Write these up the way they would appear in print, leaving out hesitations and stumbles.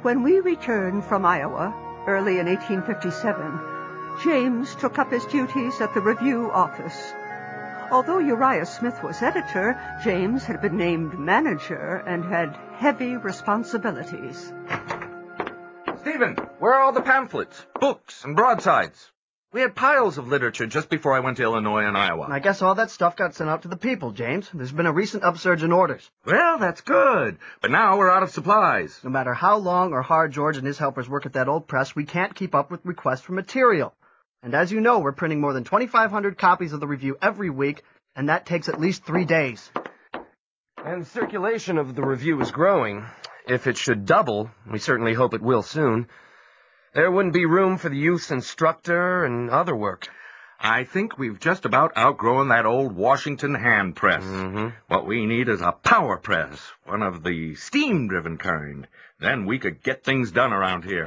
When we returned from Iowa, early in 1857, James took up his duties at the Review office. Although Uriah Smith was editor, James had been named manager and had heavy responsibilities. Stephen, where are all the pamphlets, books, and broadsides? We had piles of literature just before I went to Illinois and Iowa. I guess all that stuff got sent out to the people, James. There's been a recent upsurge in orders. Well, that's good. But now we're out of supplies. No matter how long or hard George and his helpers work at that old press, we can't keep up with requests for material. And as you know, we're printing more than 2,500 copies of the Review every week, and that takes at least 3 days. And circulation of the Review is growing. If it should double, we certainly hope it will soon, there wouldn't be room for the youth's instructor and other work. I think we've just about outgrown that old Washington hand press. What we need is a power press, one of the steam-driven kind. Then we could get things done around here.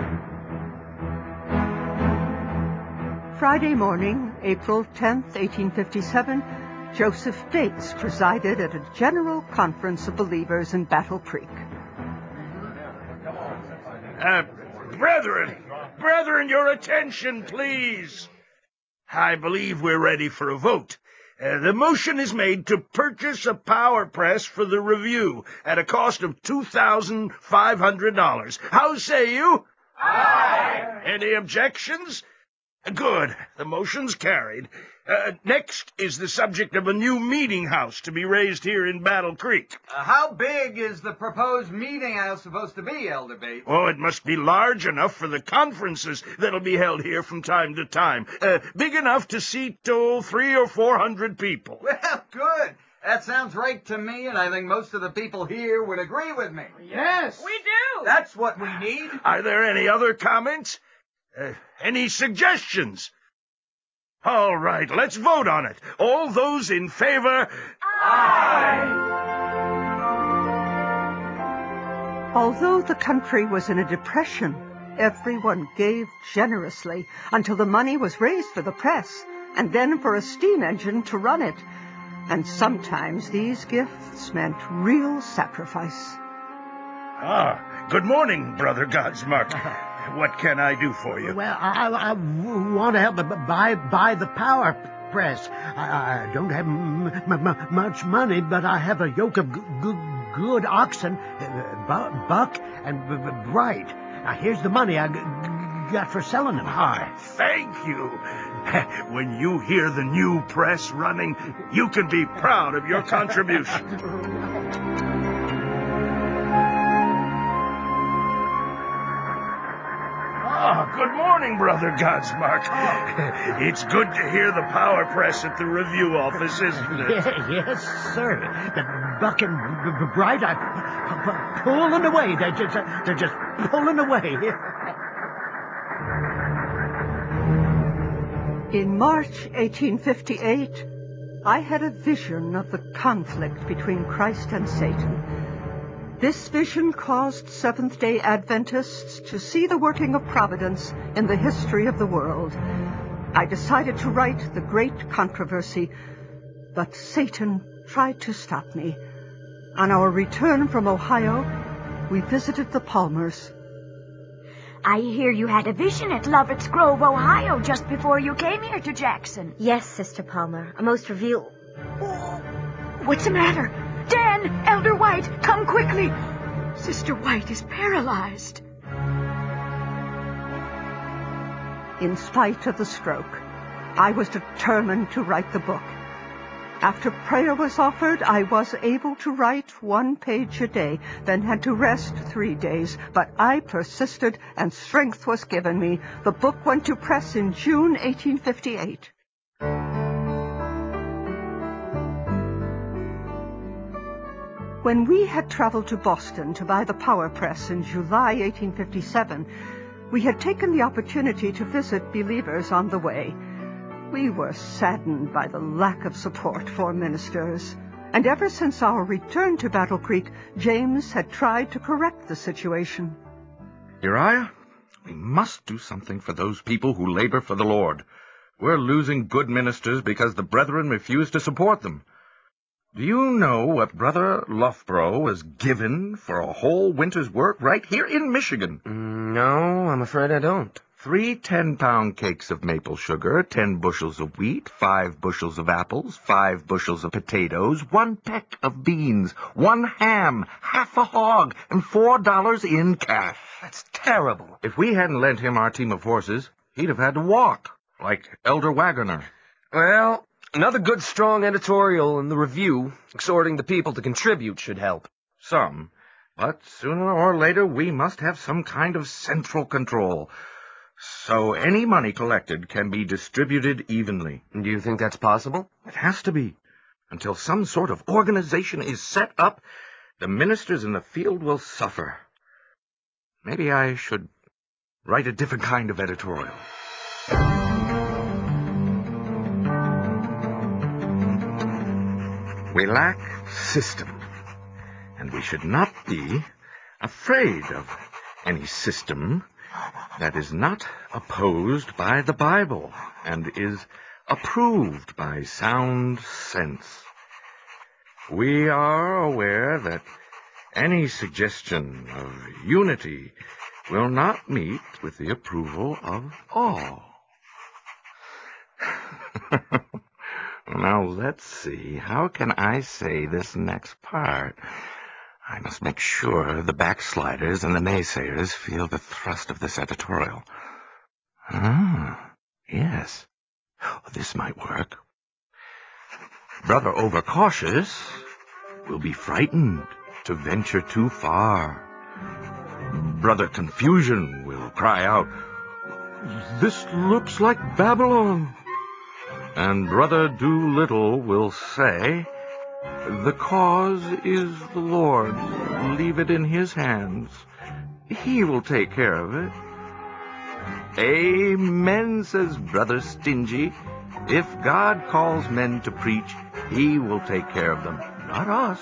Friday morning, April 10th, 1857, Joseph Bates presided at a general conference of believers in Battle Creek. Brethren, your attention, please. I believe we're ready for a vote. The motion is made to purchase a power press for the Review at a cost of $2,500. How say you? Aye. Any objections? Good. The motion's carried. Next is the subject of a new meeting house to be raised here in Battle Creek. How big is the proposed meeting house supposed to be, Elder Bates? Oh, it must be large enough for the conferences that'll be held here from time to time. Big enough to seat 300 or 400 people. Well, good. That sounds right to me, and I think most of the people here would agree with me. Yes. We do. That's what we need. Are there any other comments? Any suggestions? All right, let's vote on it. All those in favor? Aye. Although the country was in a depression, everyone gave generously until the money was raised for the press and then for a steam engine to run it. And sometimes these gifts meant real sacrifice. Good morning, Brother Godsmark. What can I do for you? Well, I want to help buy the power press. I don't have much money, but I have a yoke of good oxen, Buck and Bright. Now, here's the money I got for selling them. Thank you. When you hear the new press running, you can be proud of your contribution. Good morning, Brother Godsmark. It's good to hear the power press at the Review office, isn't it? Yes, sir. The Buck and Bright are pulling away. They're just pulling away. In March 1858, I had a vision of the conflict between Christ and Satan. This vision caused Seventh-day Adventists to see the working of providence in the history of the world. I decided to write The Great Controversy, but Satan tried to stop me. On our return from Ohio, we visited the Palmers. I hear you had a vision at Lovett's Grove, Ohio, just before you came here to Jackson. Yes, Sister Palmer. A most reveal... Oh, what's the matter? Dan, Elder White, come quickly. Sister White is paralyzed. In spite of the stroke, I was determined to write the book. After prayer was offered, I was able to write 1 page a day, then had to rest 3 days. But I persisted, and strength was given me. The book went to press in June 1858. When we had traveled to Boston to buy the power press in July 1857, we had taken the opportunity to visit believers on the way. We were saddened by the lack of support for ministers. And ever since our return to Battle Creek, James had tried to correct the situation. Uriah, we must do something for those people who labor for the Lord. We're losing good ministers because the brethren refuse to support them. Do you know what Brother Loughborough was given for a whole winter's work right here in Michigan? No, I'm afraid I don't. 3 10-pound cakes of maple sugar, 10 bushels of wheat, 5 bushels of apples, 5 bushels of potatoes, 1 peck of beans, 1 ham, half a hog, and $4 in cash. That's terrible. If we hadn't lent him our team of horses, he'd have had to walk, like Elder Wagoner. Well, another good, strong editorial in the Review exhorting the people to contribute should help. Some. But sooner or later we must have some kind of central control, so any money collected can be distributed evenly. Do you think that's possible? It has to be. Until some sort of organization is set up, the ministers in the field will suffer. Maybe I should write a different kind of editorial. We lack system, and we should not be afraid of any system that is not opposed by the Bible and is approved by sound sense. We are aware that any suggestion of unity will not meet with the approval of all. Now, let's see. How can I say this next part? I must make sure the backsliders and the naysayers feel the thrust of this editorial. Ah, yes. This might work. Brother Overcautious will be frightened to venture too far. Brother Confusion will cry out, "This looks like Babylon." And Brother Doolittle will say, "The cause is the Lord's. Leave it in his hands. He will take care of it." Amen, says Brother Stingy. If God calls men to preach, he will take care of them, not us.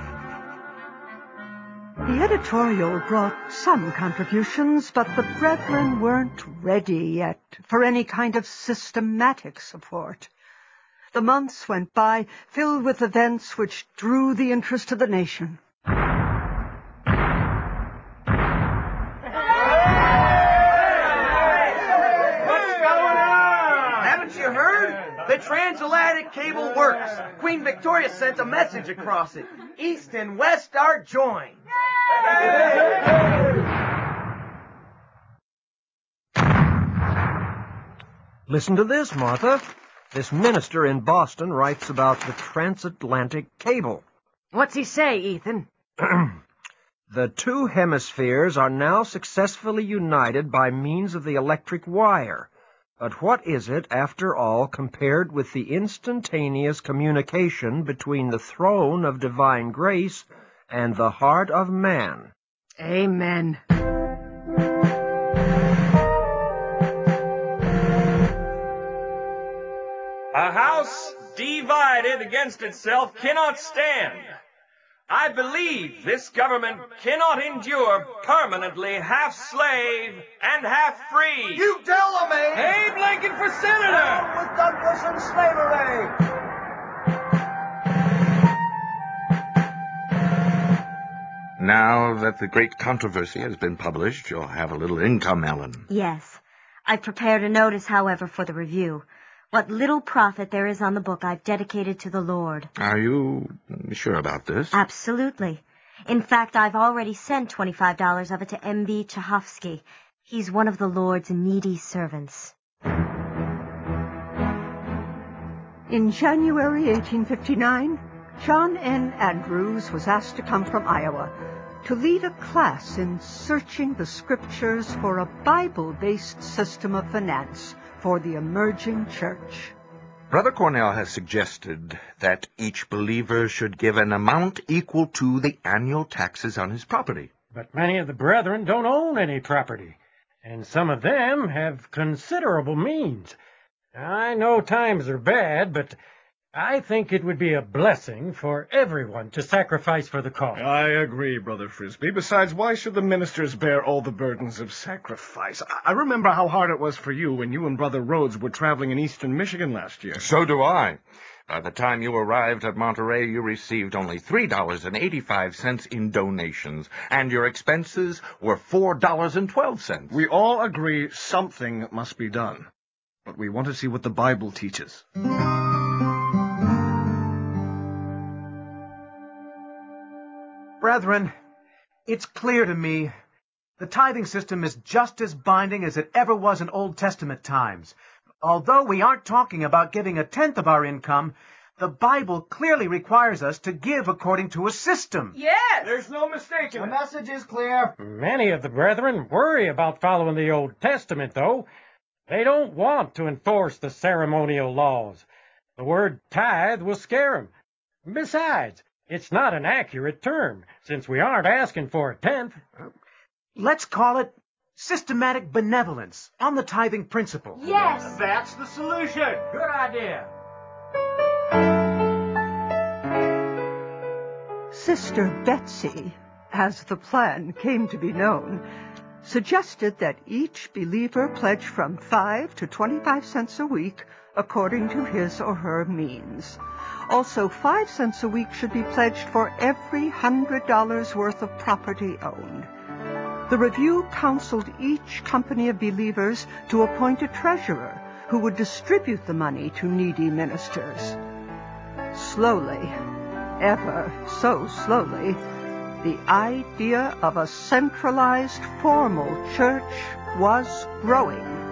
The editorial brought some contributions, but the brethren weren't ready yet for any kind of systematic support. The months went by, filled with events which drew the interest of the nation. Haven't you heard? The transatlantic cable works. Queen Victoria sent a message across it. East and West are joined. Listen to this, Martha. This minister in Boston writes about the transatlantic cable. What's he say, Ethan? The two hemispheres are now successfully united by means of the electric wire. But what is it, after all, compared with the instantaneous communication between the throne of divine grace and the heart of man? Amen. A house divided against itself cannot stand. I believe this government cannot endure permanently half slave and half free. You tell them, eh? Abe Lincoln for senator! Down with Douglas and slavery! Now that the great controversy has been published, you'll have a little income, Ellen. Yes. I've prepared a notice, however, for the review. What little profit there is on the book I've dedicated to the Lord. Are you sure about this? Absolutely. In fact, I've already sent $25 of it to M.B. Chahofsky. He's one of the Lord's needy servants. In January 1859, John N. Andrews was asked to come from Iowa to lead a class in searching the scriptures for a Bible-based system of finance for the emerging church. Brother Cornell has suggested that each believer should give an amount equal to the annual taxes on his property. But many of the brethren don't own any property, and some of them have considerable means. I know times are bad, but I think it would be a blessing for everyone to sacrifice for the cause. I agree, Brother Frisbee. Besides, why should the ministers bear all the burdens of sacrifice? I remember how hard it was for you when you and Brother Rhodes were traveling in eastern Michigan last year. So do I. By the time you arrived at Monterey, you received only $3.85 in donations, and your expenses were $4.12. We all agree something must be done, but we want to see what the Bible teaches. Brethren, it's clear to me the tithing system is just as binding as it ever was in Old Testament times. Although we aren't talking about giving a tenth of our income, the Bible clearly requires us to give according to a system. Yes! There's no mistaking The it. message is clear. Many of the brethren worry about following the Old Testament, though. They don't want to enforce the ceremonial laws. The word tithe will scare them. Besides, it's not an accurate term, since we aren't asking for a tenth. Let's call it systematic benevolence on the tithing principle. Yes! That's the solution. Good idea. Sister Betsy, as the plan came to be known, suggested that each believer pledge from 5 to 25 cents a week according to his or her means. Also, 5 cents a week should be pledged for every $100 worth of property owned. The review counseled each company of believers to appoint a treasurer who would distribute the money to needy ministers. Slowly, ever so slowly, the idea of a centralized, formal church was growing.